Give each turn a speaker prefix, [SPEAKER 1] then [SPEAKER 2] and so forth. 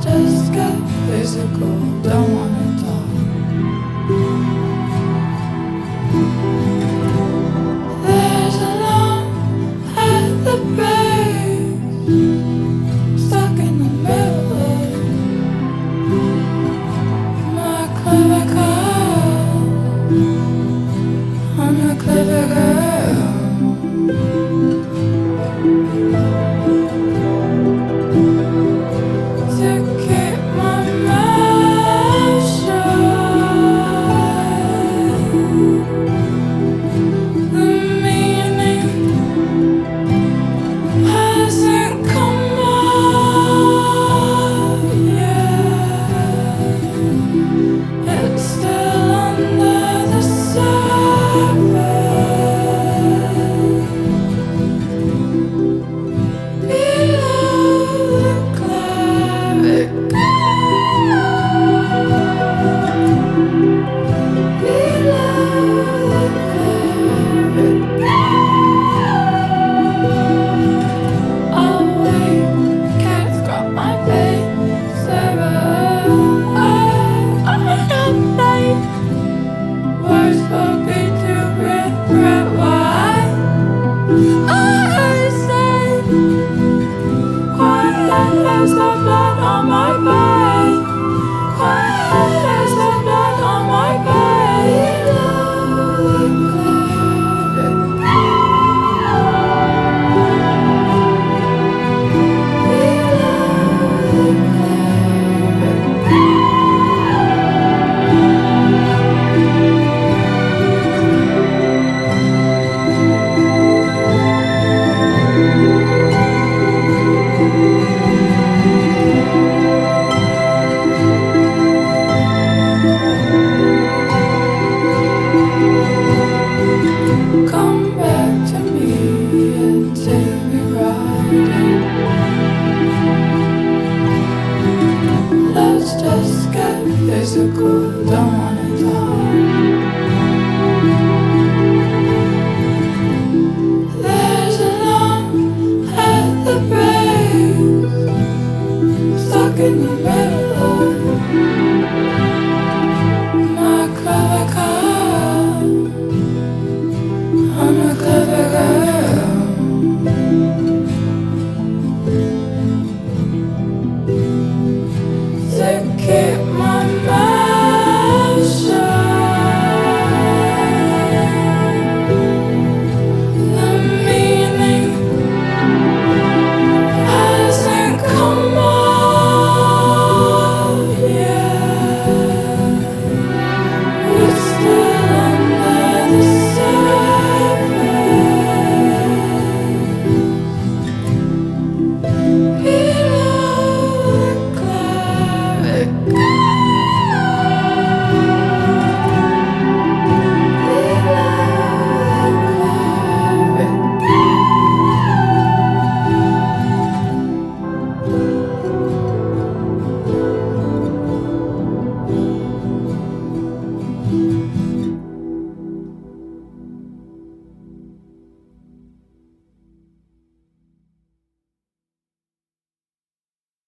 [SPEAKER 1] just get physical, don't wanna talk. There's a lump at the base, stuck in the middle of my clavicle. I'm a clever girl. To keep my mouth shut, the meaning hasn't come out yet. It's still under the surface, below the clavicle, below the clavicle. Oh wait, cat's got my face severed. I'm not late. Words spoken to regret why I said quiet as the blood on my bed. Quiet as the blood on my bed. Come back to me and take me riding. Let's just get physical, don't wanna talk. There's a lump at the base, stuck in the middle